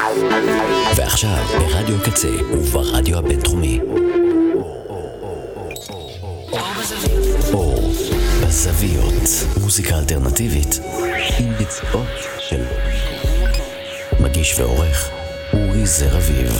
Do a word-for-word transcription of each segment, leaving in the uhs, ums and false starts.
ועכשיו ברדיו קצה וברדיו הבינתחומי. אור בזוויות, מוזיקה אלטרנטיבית עם ביצועות של מגיש ועורך אורי זר אביב.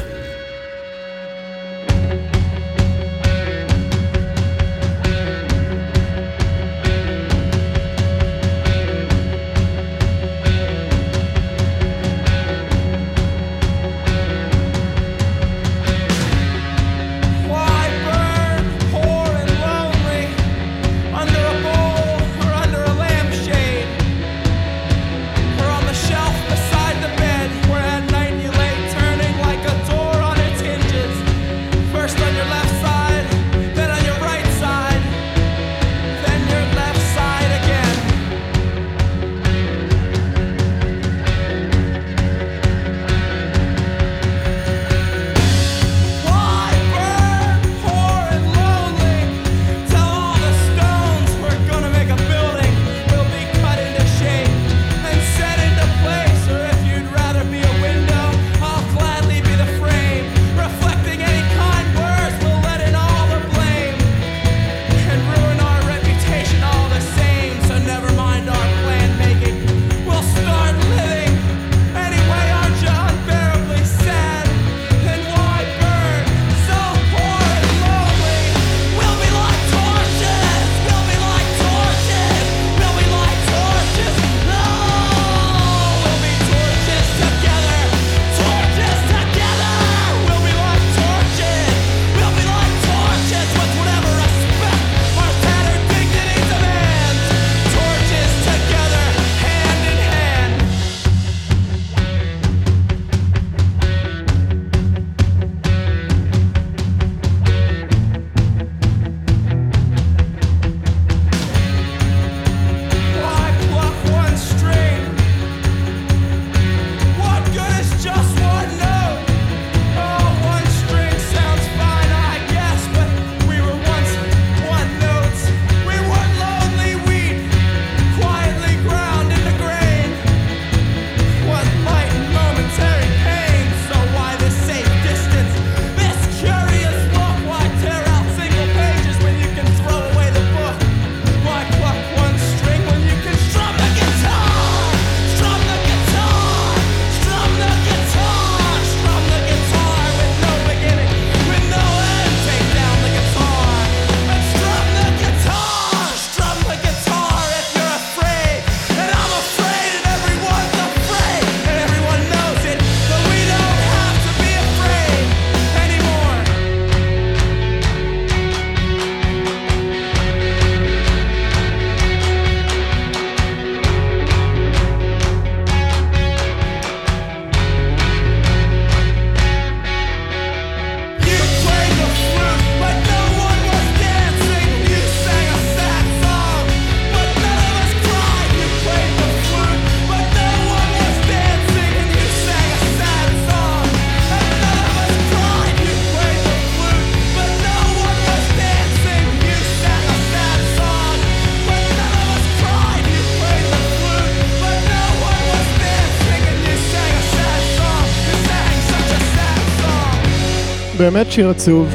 באמת שיר עצוב.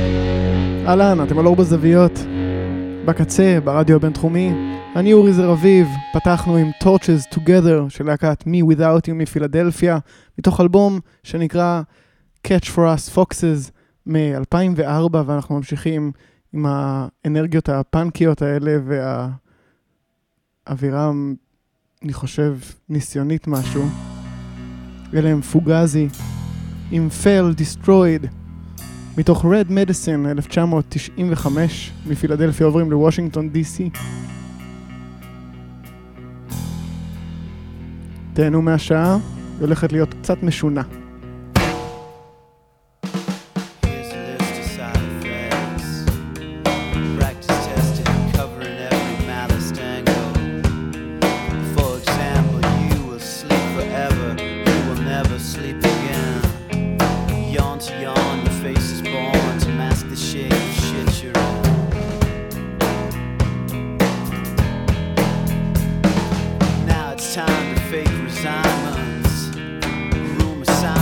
אהלן, אתם על אור בזוויות, בקצה, ברדיו הבינתחומי. אני אורי זר אביב. פתחנו עם Torches Together של להקת Me Without You מפילדלפיה, מתוך אלבום שנקרא Catch for Us Foxes מ-אלפיים וארבע, ואנחנו ממשיכים עם האנרגיות הפאנקיות האלה והאווירה, אני חושב, ניסיונית משהו. אלה הם פוגזי עם Fail Destroyed מתוך Red Medicine אלף תשע מאות תשעים וחמש, מפילדלפיה עוברים לוושינגטון די סי. תהנו מהשעה, היא הולכת להיות קצת משונה. Time to fake resignments, rumor sign.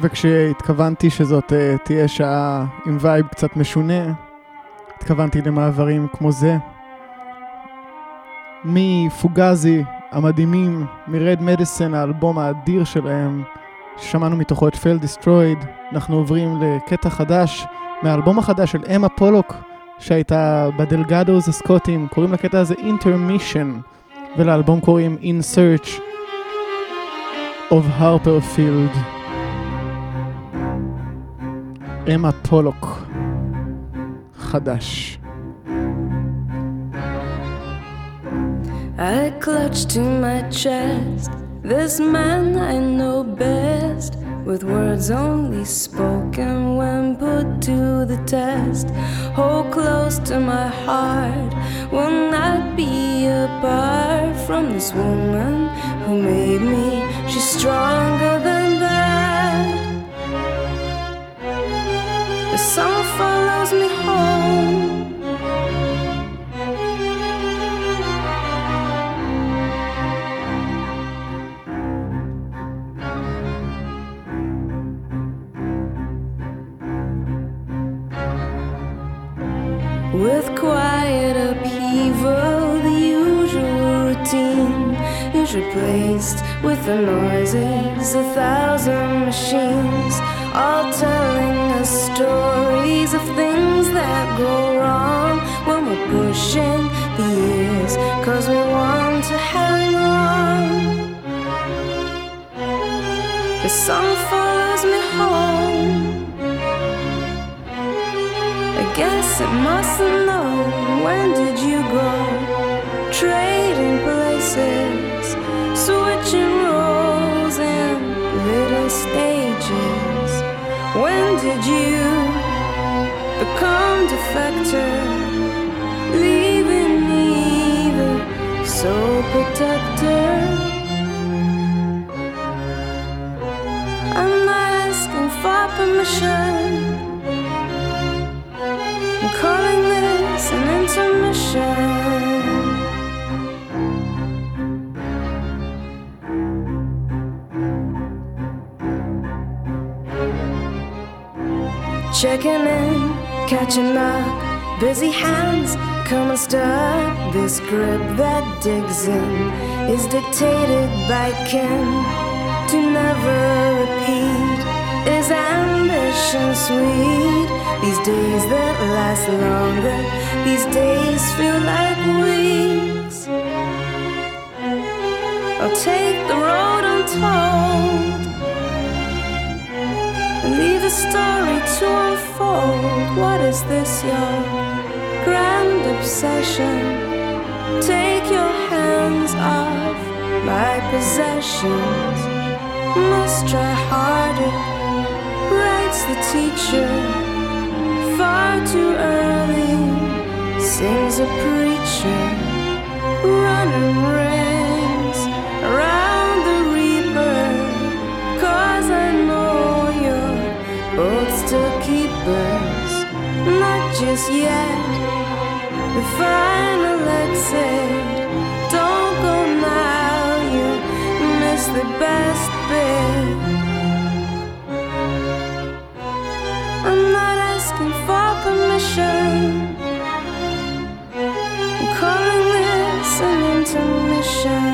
וכשהתכוונתי שזאת uh, תהיה שעה עם וייב קצת משונה, התכוונתי למעברים כמו זה. מפוגזי המדהימים, מרד מדיסן, האלבום האדיר שלהם, ששמענו מתוכו את Fell Destroyed, אנחנו עוברים לקטע חדש מהאלבום החדש של אמה פולוק, שהייתה בדלגדוס הסקוטים. קוראים לקטע הזה Intermission, ולאלבום קוראים In Search of Harperfield. אמה פולוק חדש. I clutch to my chest this man I know best, with words only spoken when put to the test. Hold close to my heart, will not be apart from this woman who made me. She's stronger than that. The song follows me home. With quiet upheaval, the usual routine is replaced with the noises of a thousand machines, all telling us stories of things that go wrong when we're pushing the years, 'cause we want to hang on. The song follows me home. I guess it mustn't know. When did you go? Trading places, switching roles in little stages. When did you become defector, leaving me the sole protector? I'm not asking for permission, I'm calling this an intermission. Checking in, catching up, busy hands come unstuck. This grip that digs in is dictated by kin to never repeat. Is ambition sweet? These days that last longer, these days feel like weeks. I'll take the road untold and leave the story to unfold. What is this, your grand obsession? Take your hands off my possessions. Must try harder, writes the teacher. Far too early, sings a preacher. Running rings around the reaper, 'cause I know you're both still keepers. Not just yet, the final exit. Don't go now, you miss the best bit. I'm not asking for permission, I'm calling this an intermission.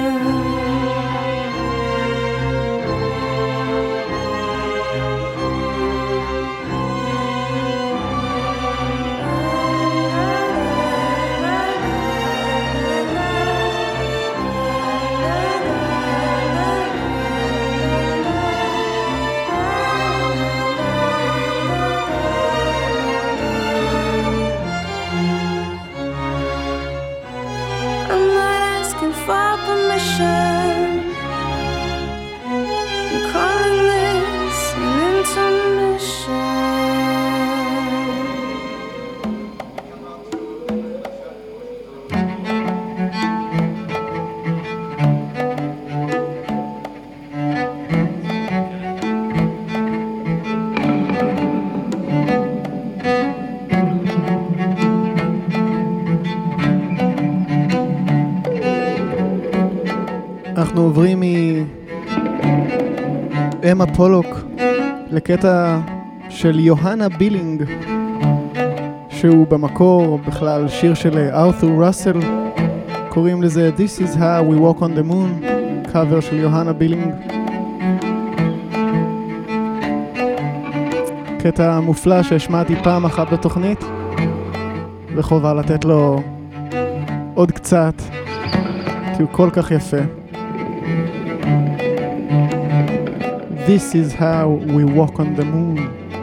For permission, I'm calling this an intermission. אנחנו עוברים מאמה פולוק לקטע של יוהנה בילינג, שהוא במקור בכלל שיר של ארתור ראסל, קוראים לזה This is how we walk on the moon, קאבר של יוהנה בילינג. קטע מופלא שהשמעתי פעם אחת בתוכנית, וחובה לתת לו עוד קצת, כי הוא כל כך יפה. This is how we walk on the moon.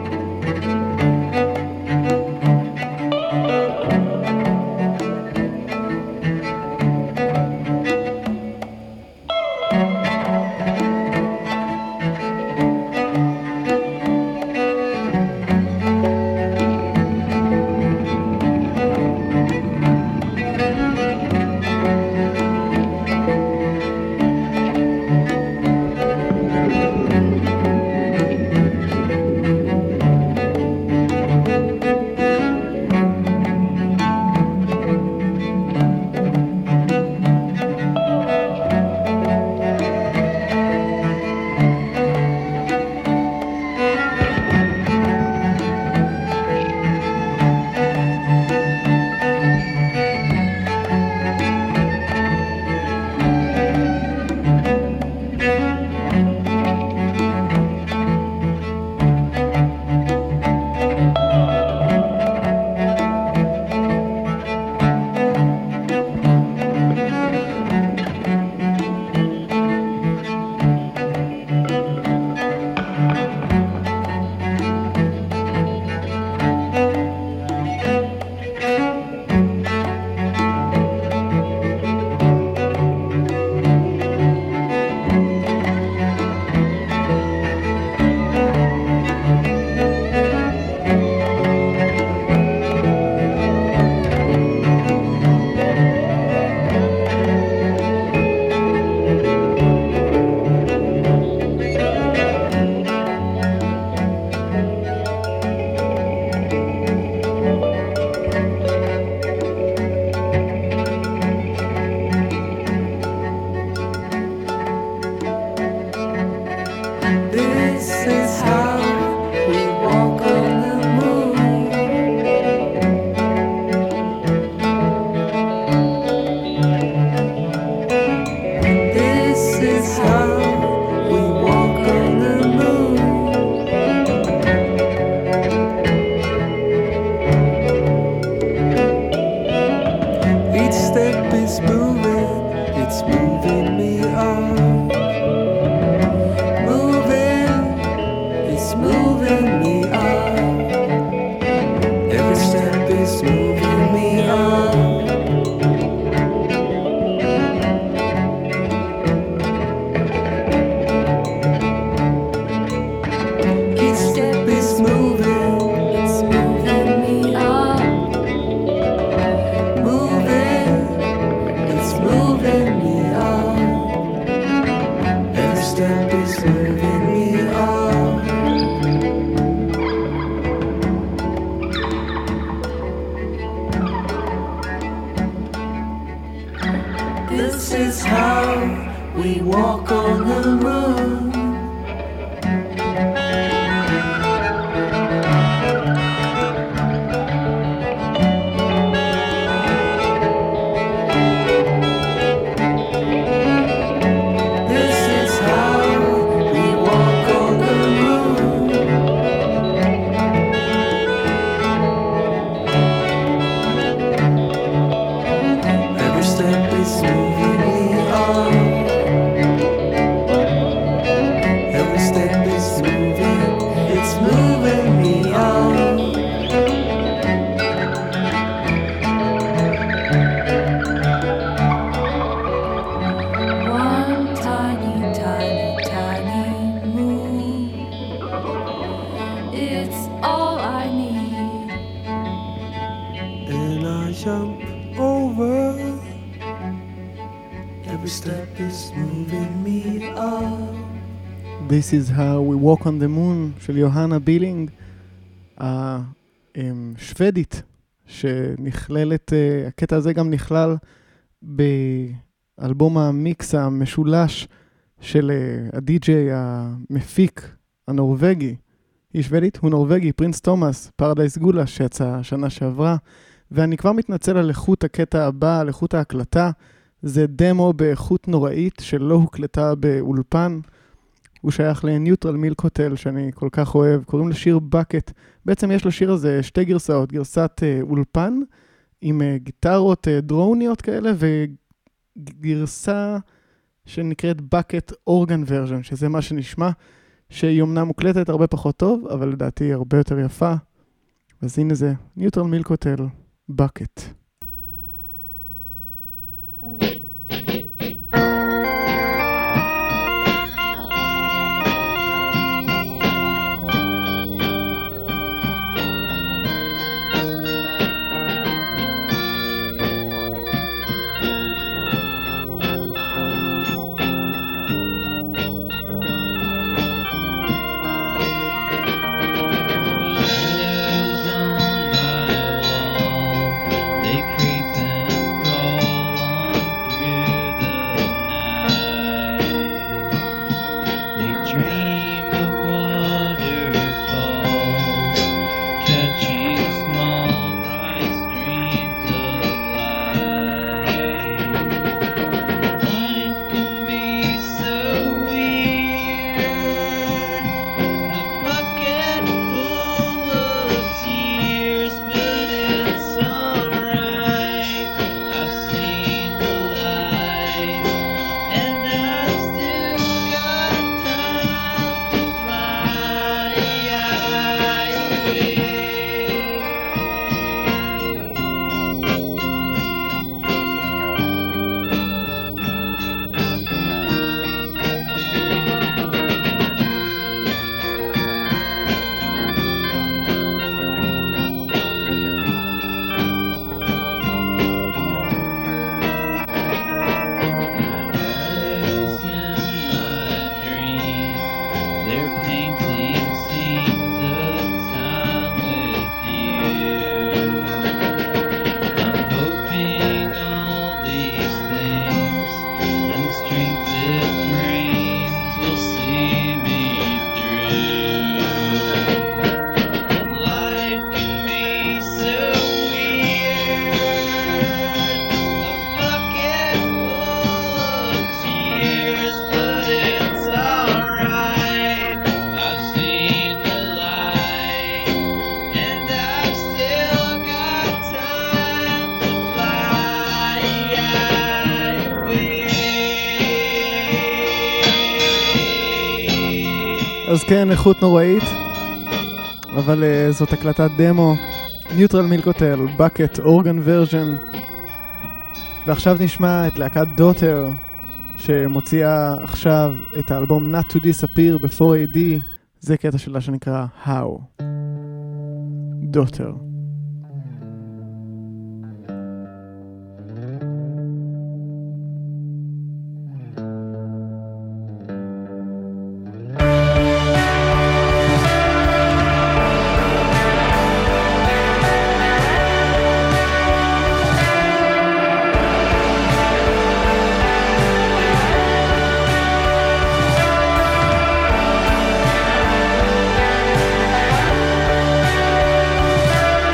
This is how we walk on the moon של יוהנה בילינג, השוודית, שנכללת, הקטע הזה גם נכלל באלבום המיקס המשולש של הדי-ג'יי המפיק הנורווגי, היא שוודית, הוא נורווגי, פרינס תומאס, פרדייס גולה, שיצא שנה שעברה, ואני כבר מתנצל על איכות הקטע הבא, על איכות ההקלטה. זה דמו באיכות נוראית שלא הוקלטה באולפן. הוא שייך לניוטרל מילק הוטל שאני כל כך אוהב, קוראים לשיר בקט. בעצם יש לשיר הזה שתי גרסאות, גרסת אה, אולפן עם אה, גיטרות אה, דרוניות כאלה, וגרסה שנקראת בקט אורגן ורז'ן, שזה מה שנשמע, שהיא אומנם מוקלטת הרבה פחות טוב, אבל לדעתי היא הרבה יותר יפה. אז הנה זה, ניוטרל מילק הוטל, בקט. אז כן, איכות נוראית, אבל uh, זאת הקלטת דמו, ניוטרל מילק הוטל, בקט, אורגן ורז'ן. ועכשיו נשמע את להקת דוטר, שמוציאה עכשיו את האלבום Not to Disappear ב-פור איי די, זה קטע שלה שנקרא How. דוטר. Thank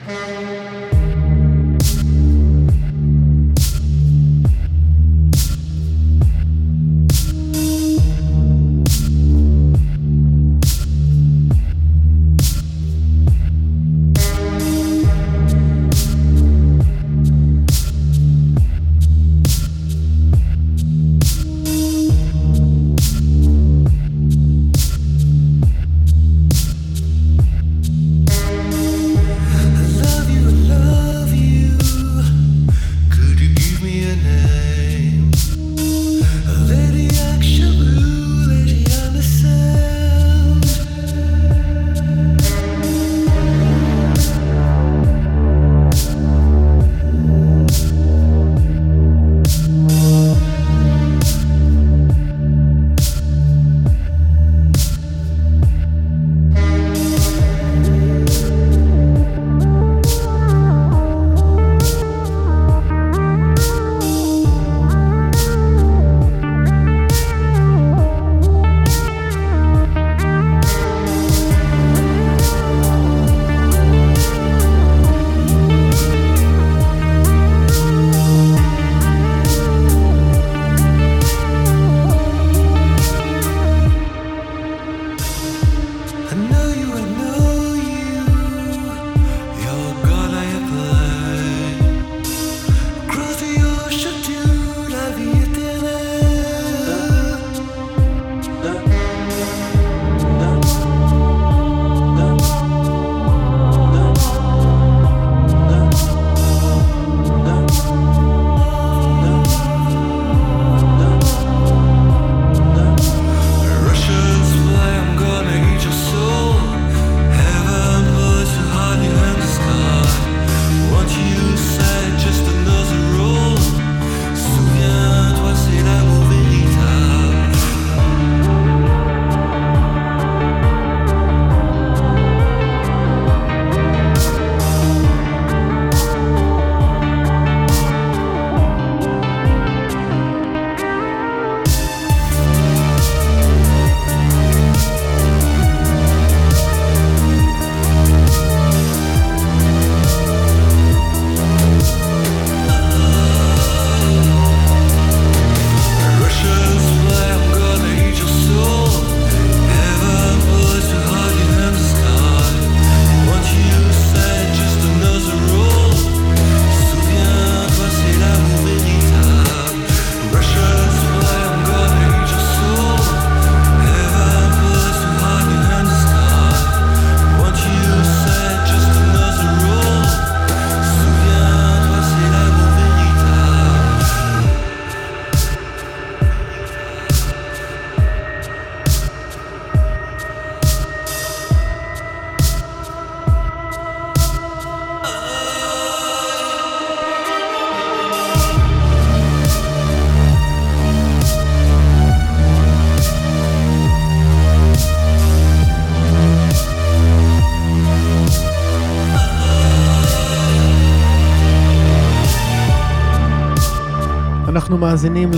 אנחנו מאזינים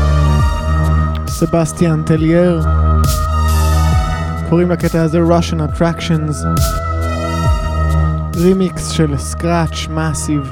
לסבסטיאן טלייר, קוראים לקטע הזה Russian Attractions, רימיקס של סקראץ' מאסיב.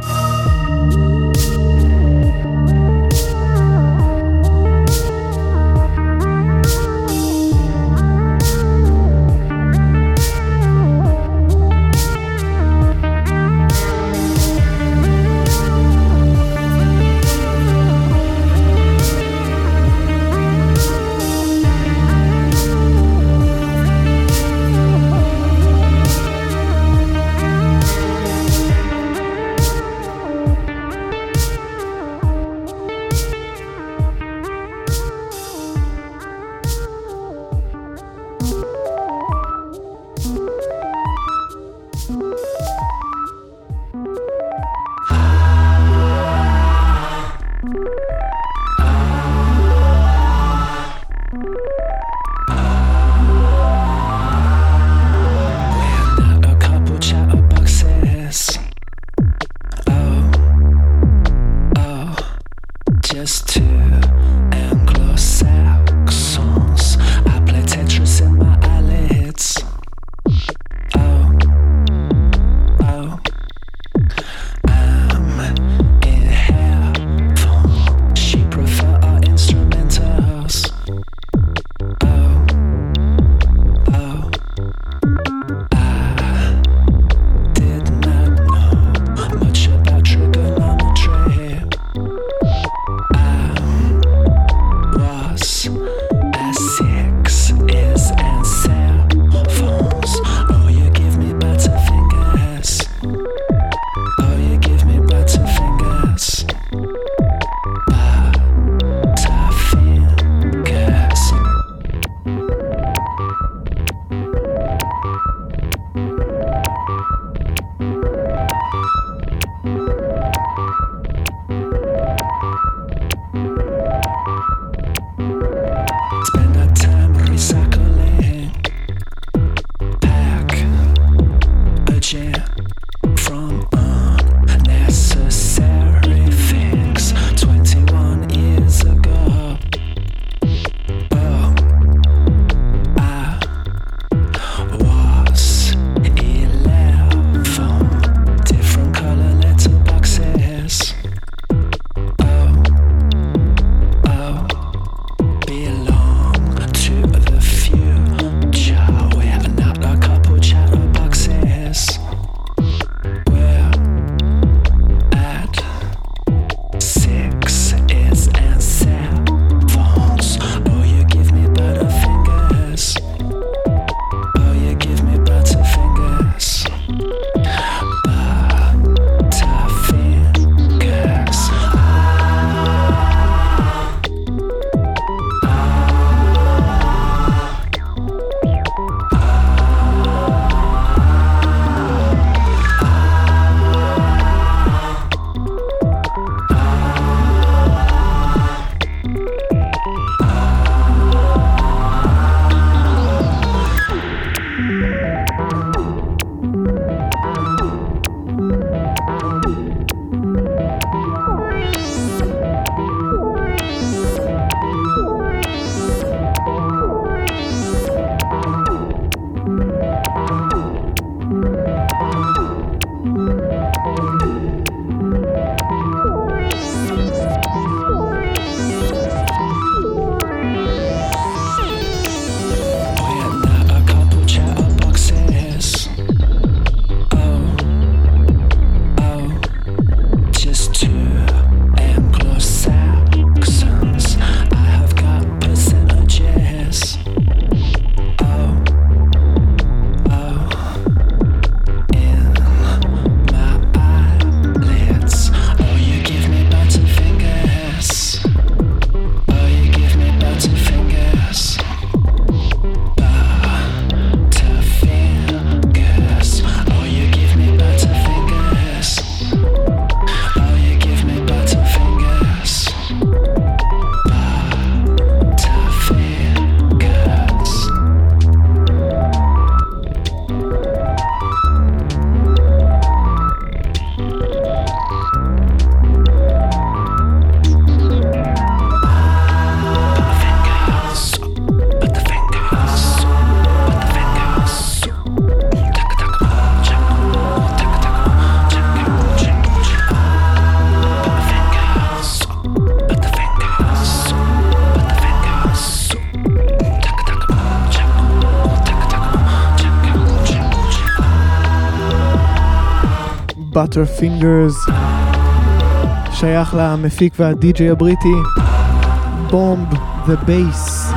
Butterfingers, שייך למפיק והדי-ג'יי הבריטי Bomb the Bass.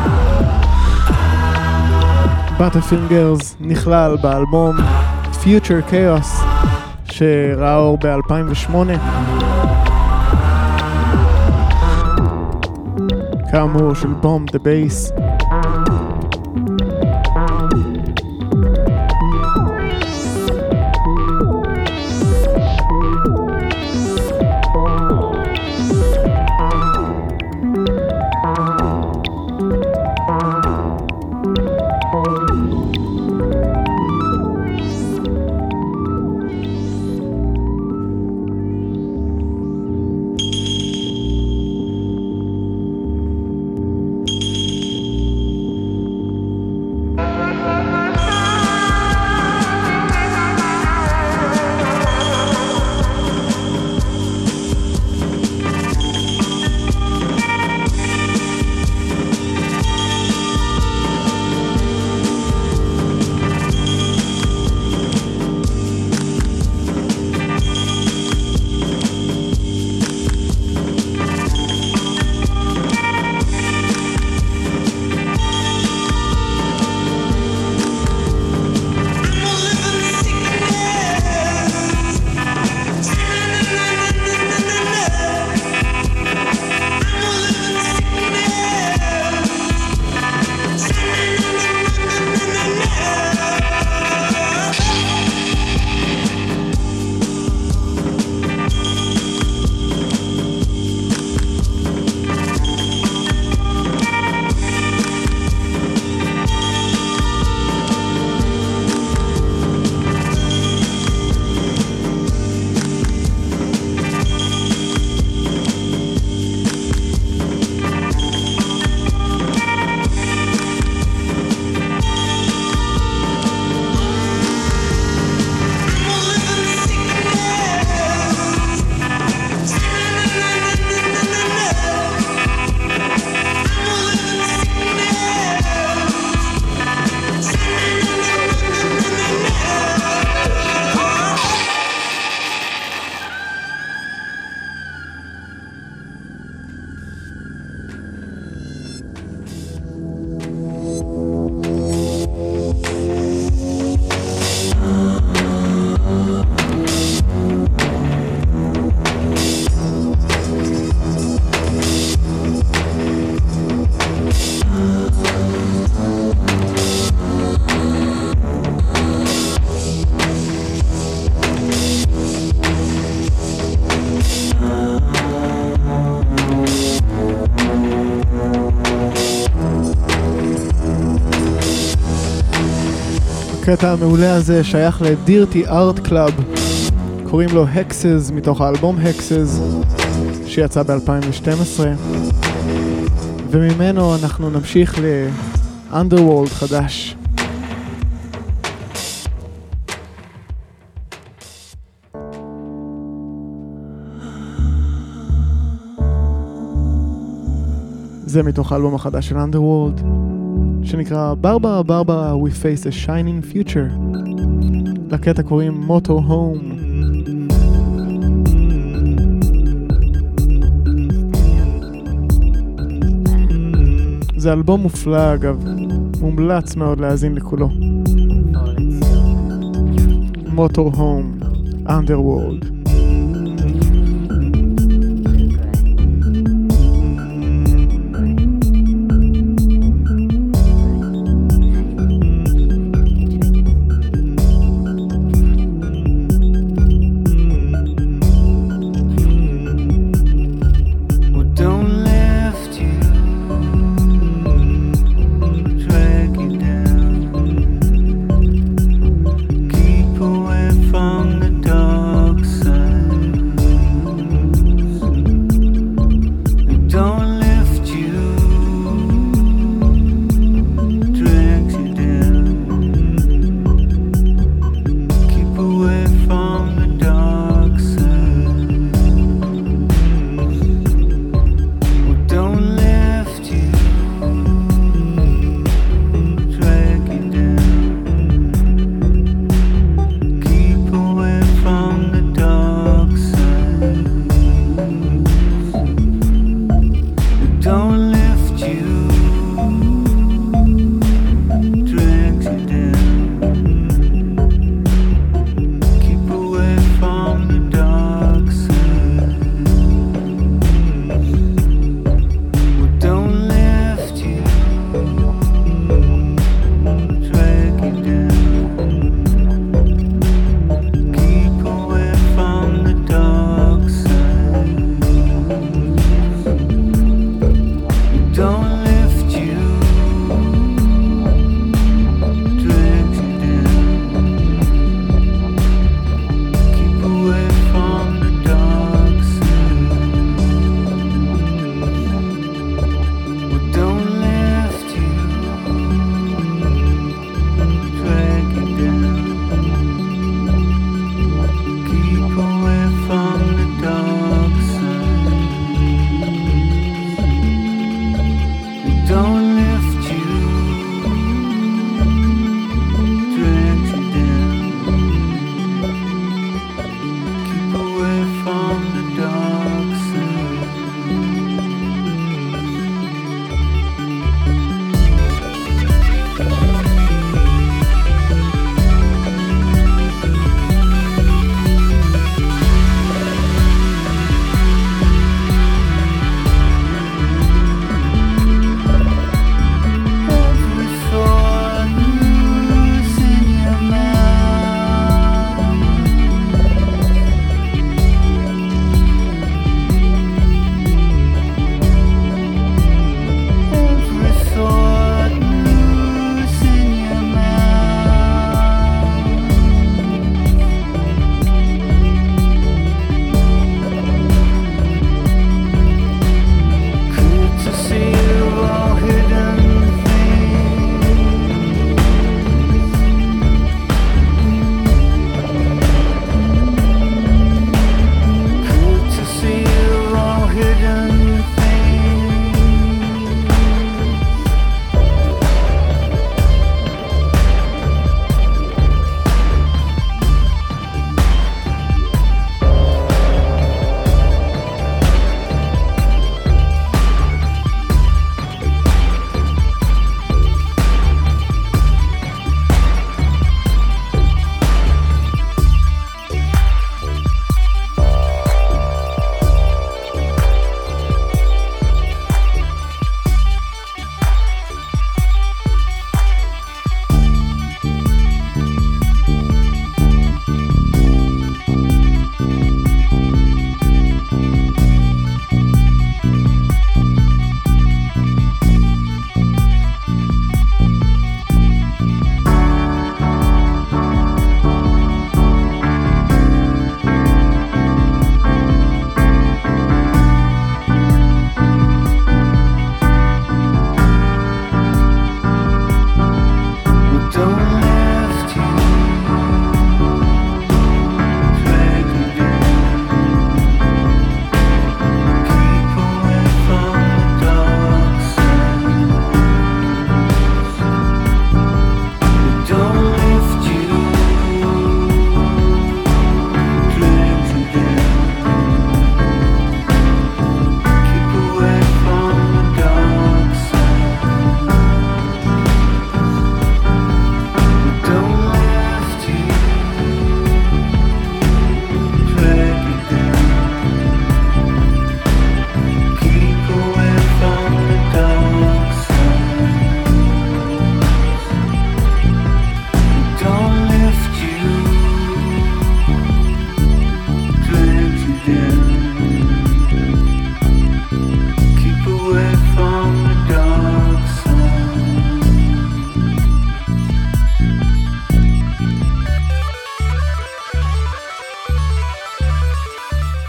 Butterfingers נכלל באלבום Future Chaos שראה אור ב-אלפיים ושמונה. כאמור של Bomb the Bass. הקטע המעולה הזה שייך לדירטי ארט קלאב, קוראים לו Hexes מתוך האלבום Hexes שיצא ב-אלפיים ושתים עשרה, וממנו אנחנו נמשיך ל-Underworld חדש. זה מתוך האלבום החדש של Underworld שנקרא ברברה ברברה We Face a Shining Future. לקטע קוראים Moto Home. זה אלבום מופלא אגב, מומלץ מאוד להאזין לכולו. Moto Home, Underworld. From the dark side.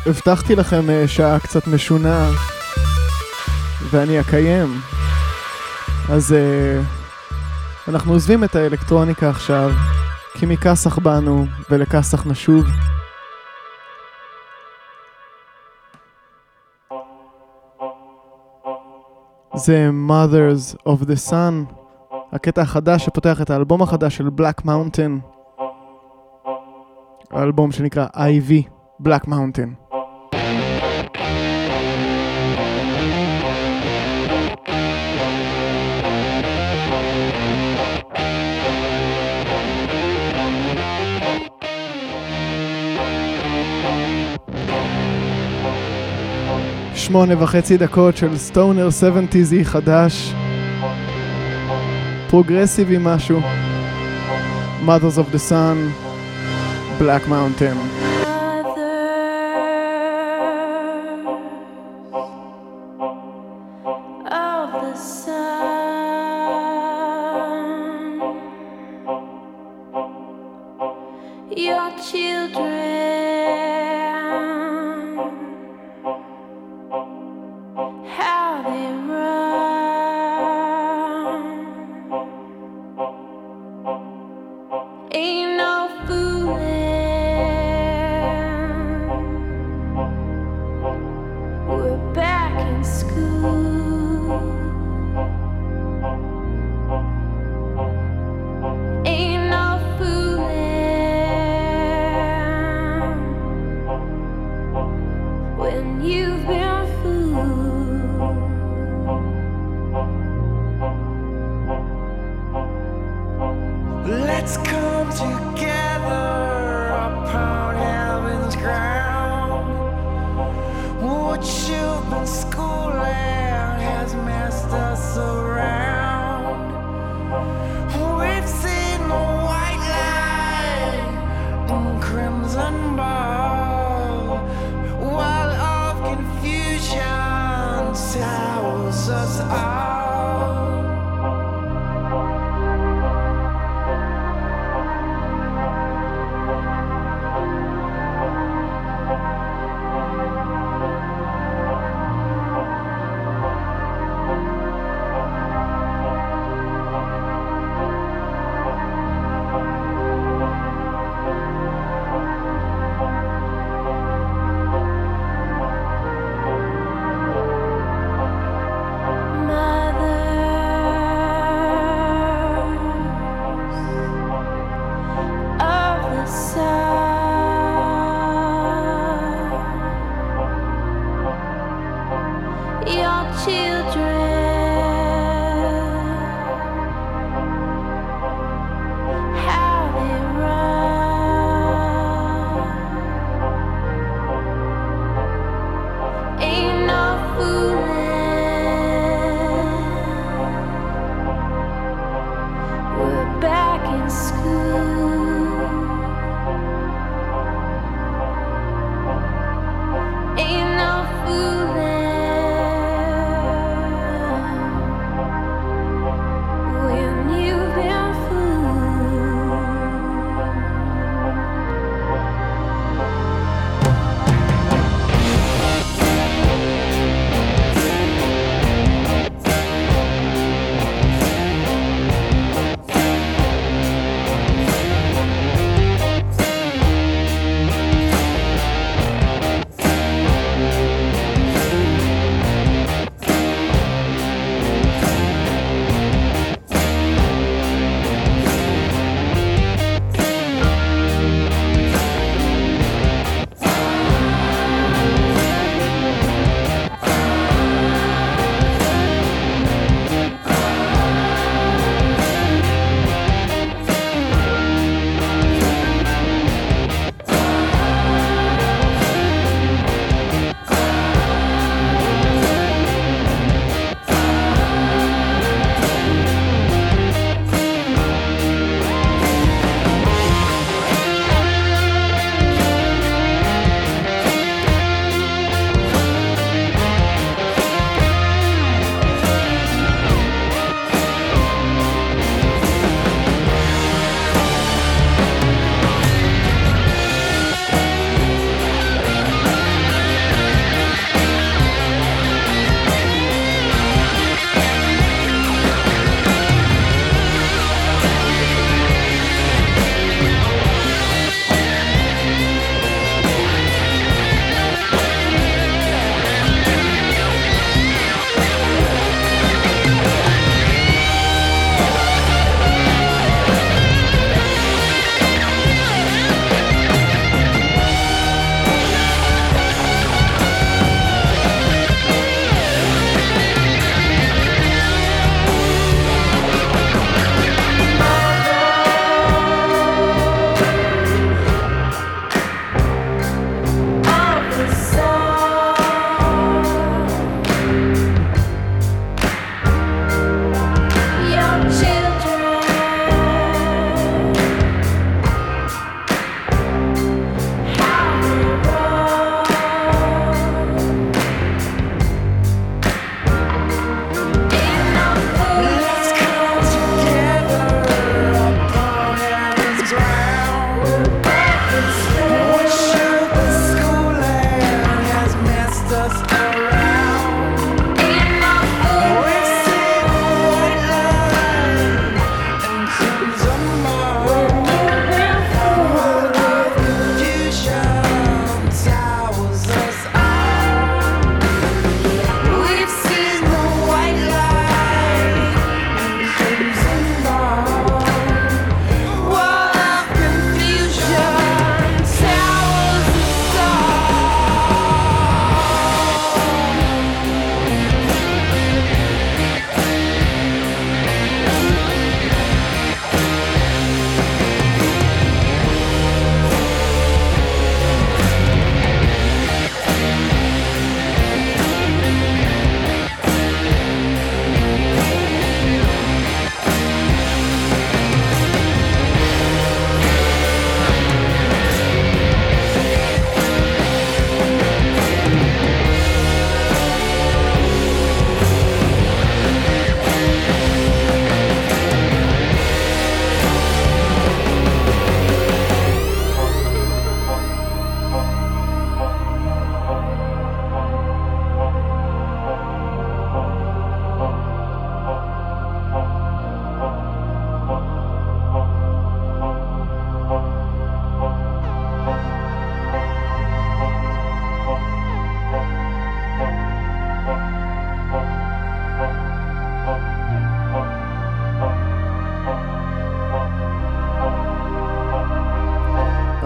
הבטחתי לכם שעה קצת משונה, ואני אקיים. אז אנחנו עוזבים את האלקטרוניקה עכשיו, כי מכסח באנו ולכסח נשוב. זה Mothers of the Sun, הקטע החדש שפותח את האלבום החדש של Black Mountain, האלבום שנקרא איי וי, Black Mountain. שמונה וחצי דקות של סטונר שבעים חדש, פרוגרסיבי משהו. Mothers of the Sun, Black Mountain.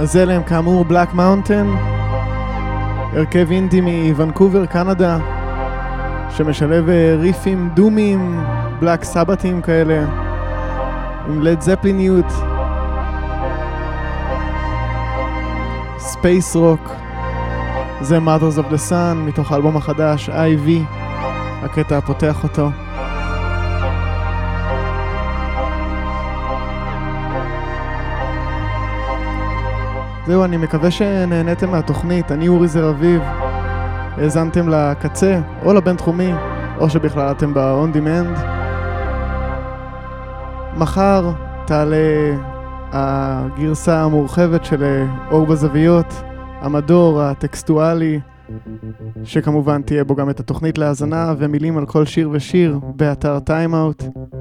אז זה להם כאמור בלק מאונטן, הרכב אינדי מוונקובר, קנדה, שמשלב ריפים דומים, בלק סבתים כאלה, עם לד זפליניות, ספייס רוק. זה Mothers of the Sun מתוך האלבום החדש איי וי, הקטע הפותח אותו. זהו, אני מקווה שנהניתם מהתוכנית. אני אורי זר אביב, האזנתם לקצה או לבינתחומי, או שבכלל אתם ב-on demand. מחר תעלה הגרסה המורחבת של אור בזוויות, המדור הטקסטואלי, שכמובן תהיה בו גם את התוכנית להאזנה ומילים על כל שיר ושיר באתר טיימאוט.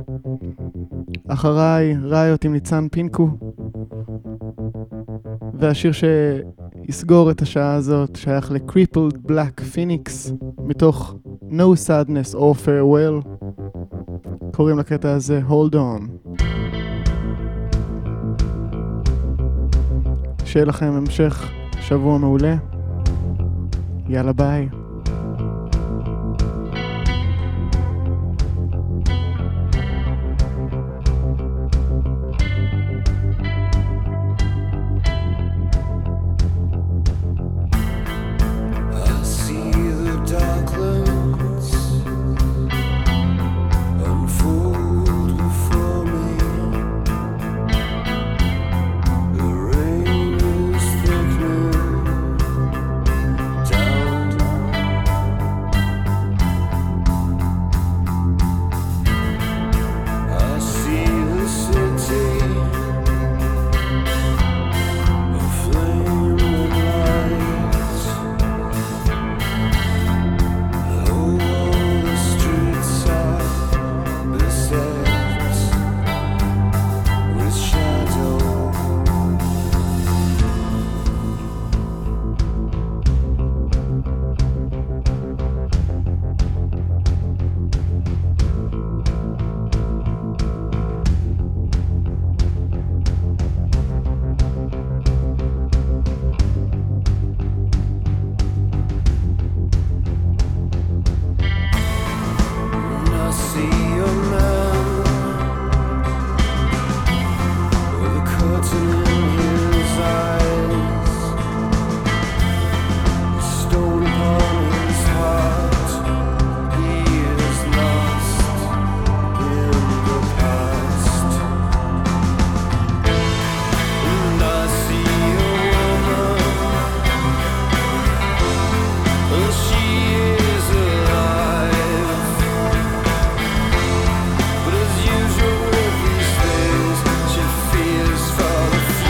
אחריי ראיות עם ניצן פינקו, והשיר שיסגור את השעה הזאת שייך ל-Crippled Black Phoenix מתוך No Sadness or Farewell. קוראים לקטע הזה Hold On. שיהיה לכם המשך שבוע מעולה. יאללה ביי. But as usual with these things, she fears for the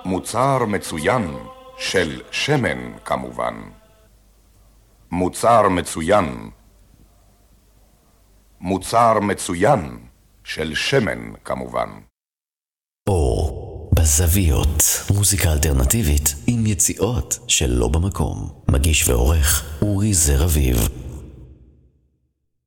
מוצר מצוין של שמן כמובן. מוצר מצוין. מוצר מצוין של שמן כמובן. אור בזוויות, מוזיקה אלטרנטיבית עם יציאות שלא במקום. מגיש ועורך אורי זר אביב.